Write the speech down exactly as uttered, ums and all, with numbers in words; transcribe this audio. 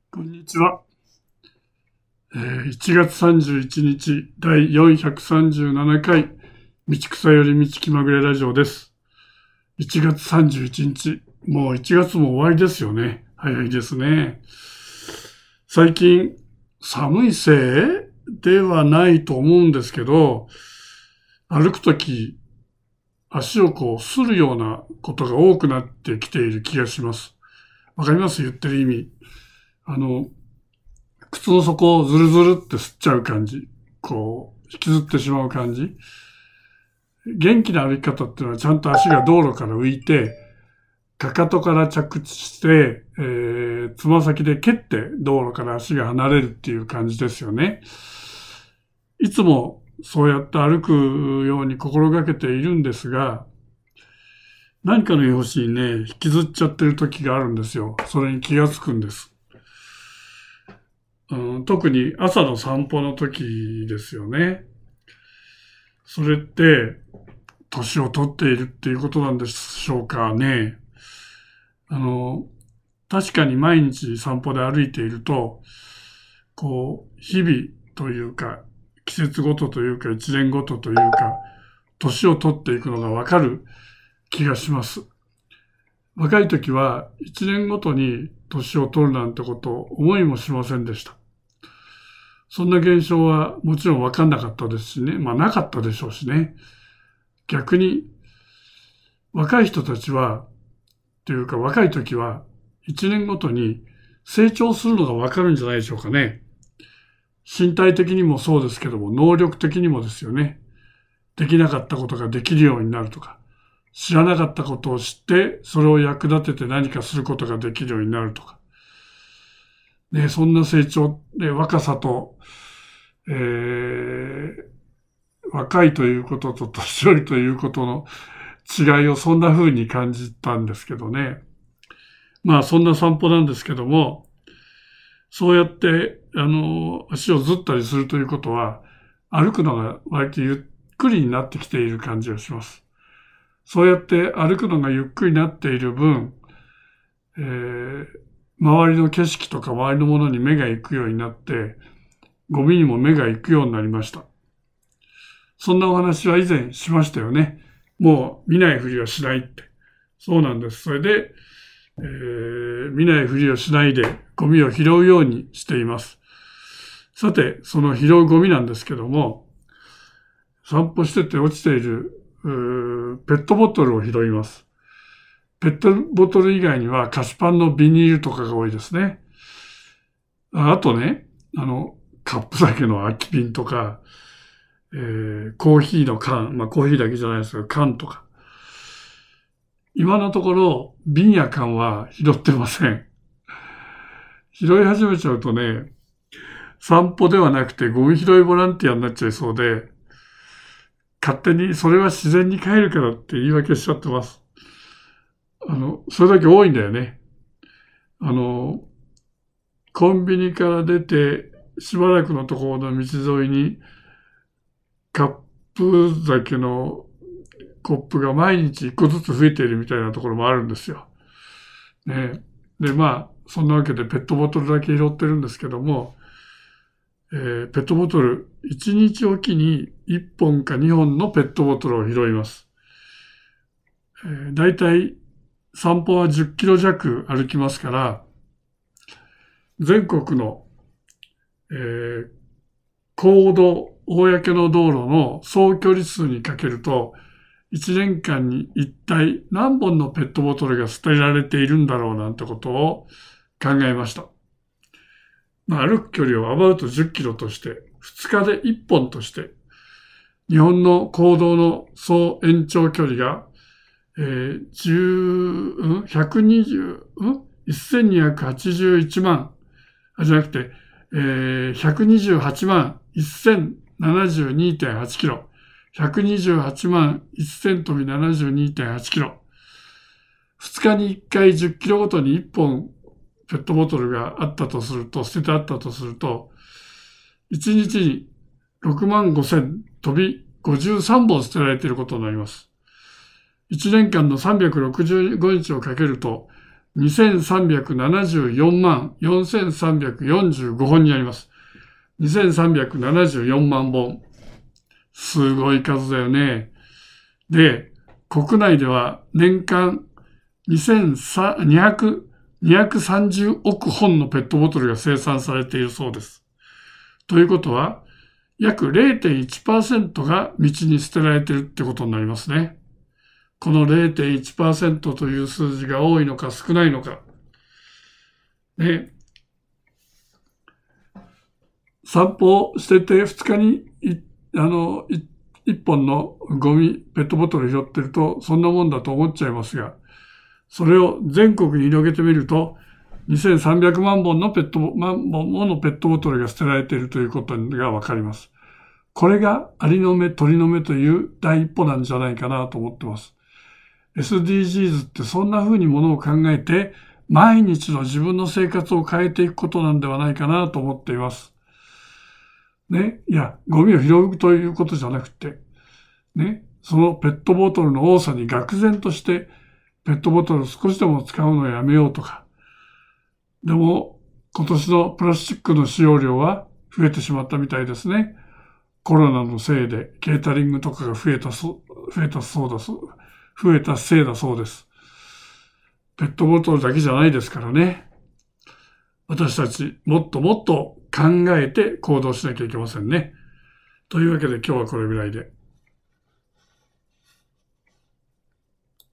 こんにちは。えー、いちがつさんじゅういちにちだいよんひゃくさんじゅうななかい道草より道気まぐれラジオです。いちがつさんじゅういちにち、もういちがつも終わりですよね。早いですね。最近寒いせいではないと思うんですけど、歩くとき足をこうするようなことが多くなってきている気がします。わかります？言ってる意味。あの、靴の底をズルズルって吸っちゃう感じ。こう、引きずってしまう感じ。元気な歩き方っていうのはちゃんと足が道路から浮いて、かかとから着地して、えー、つま先で蹴って道路から足が離れるっていう感じですよね。いつもそうやって歩くように心がけているんですが、何かの拍子にね、引きずっちゃってる時があるんですよ。それに気がつくんです。うん、特に朝の散歩の時ですよね。それって、年を取っているっていうことなんでしょうかね。あの、確かに毎日散歩で歩いていると、こう、日々というか、季節ごとというか、一年ごとというか、年を取っていくのがわかる気がします。若い時は一年ごとに年を取るなんてことを思いもしませんでした。そんな現象はもちろん分かんなかったですしね。まあなかったでしょうしね。逆に若い人たちは、というか若い時は一年ごとに成長するのが分かるんじゃないでしょうかね。身体的にもそうですけども、能力的にもですよね。できなかったことができるようになるとか、知らなかったことを知って、それを役立てて何かすることができるようになるとか。ね、そんな成長で若さと、えー、若いということと年寄りということの違いをそんな風に感じたんですけどね。まあそんな散歩なんですけども、そうやってあの足をずったりするということは、歩くのが割とゆっくりになってきている感じがします。そうやって歩くのがゆっくりになっている分、えー、周りの景色とか周りのものに目が行くようになって、ゴミにも目が行くようになりました。そんなお話は以前しましたよね。もう見ないふりはしないって。そうなんです。それで、えー、見ないふりをしないでゴミを拾うようにしています。さて、その拾うゴミなんですけども、散歩してて落ちているペットボトルを拾います。ペットボトル以外には菓子パンのビニールとかが多いですね。あとね、あの、カップ酒の空き瓶とか、えー、コーヒーの缶、まあコーヒーだけじゃないですけど、缶とか。今のところ、瓶や缶は拾ってません。拾い始めちゃうとね、散歩ではなくてゴミ拾いボランティアになっちゃいそうで、勝手にそれは自然に帰るからって言い訳しちゃってます。あの、それだけ多いんだよね。あの、コンビニから出てしばらくのところの道沿いにカップ酒のコップが毎日一個ずつ増えているみたいなところもあるんですよ。ね。で、まあ、そんなわけでペットボトルだけ拾ってるんですけども、えー、ペットボトル、いちにちおきにいっぽんかにほんのペットボトルを拾います。えー、だいたい散歩はじゅっキロ弱歩きますから、全国の、えー、公道、公の道路の総距離数にかけると、いちねんかんに一体何本のペットボトルが捨てられているんだろうなんてことを考えました。まあ、歩く距離をアバウトじゅっキロとして、ふつかでいっぽんとして、日本の公道の総延長距離が、えー、じゅう、うん、ひゃくにじゅう、うん、せんにひゃくはちじゅういちまん、あ、じゃなくて、えー、ひゃくにじゅうはちまんせんななじゅうにてんはちキロ。ひゃくにじゅうはちまんせん飛び ななじゅうにてんはちキロ。ふつかにいっかいじゅっキロごとにいっぽんペットボトルがあったとすると、捨ててあったとすると、いちにちにろくまんごせん飛びごじゅうさんぼん捨てられていることになります。いちねんかんのさんびゃくろくじゅうごにちをかけると、 にせんさんびゃくななじゅうよんまんよんせんさんびゃくよんじゅうごほんになります。にせんさんびゃくななじゅうよんまんぼん。すごい数だよね。で、国内では年間にせんにひゃく、にひゃくさんじゅうおくほんのペットボトルが生産されているそうです。ということは、約 れいてんいちパーセント が道に捨てられているってことになりますね。この れいてんいちパーセント という数字が多いのか少ないのか。ね、散歩をしててふつかにあのいっぽんのゴミ、ペットボトル拾ってるとそんなもんだと思っちゃいますが、それを全国に広げてみると、にせんさんびゃくまんぼんのペット、万本ものペットボトルが捨てられているということがわかります。これがアリの目、鳥の目という第一歩なんじゃないかなと思ってます。エスディージーズ ってそんな風にものを考えて、毎日の自分の生活を変えていくことなんではないかなと思っています。ね。いや、ゴミを拾うということじゃなくて、ね。そのペットボトルの多さに愕然として、ペットボトルを少しでも使うのをやめようとか。でも、今年のプラスチックの使用量は増えてしまったみたいですね。コロナのせいでケータリングとかが増えたそ、増えたそうだそう、増えたせいだそうです。ペットボトルだけじゃないですからね。私たちもっともっと考えて行動しなきゃいけませんね。というわけで今日はこれぐらいで。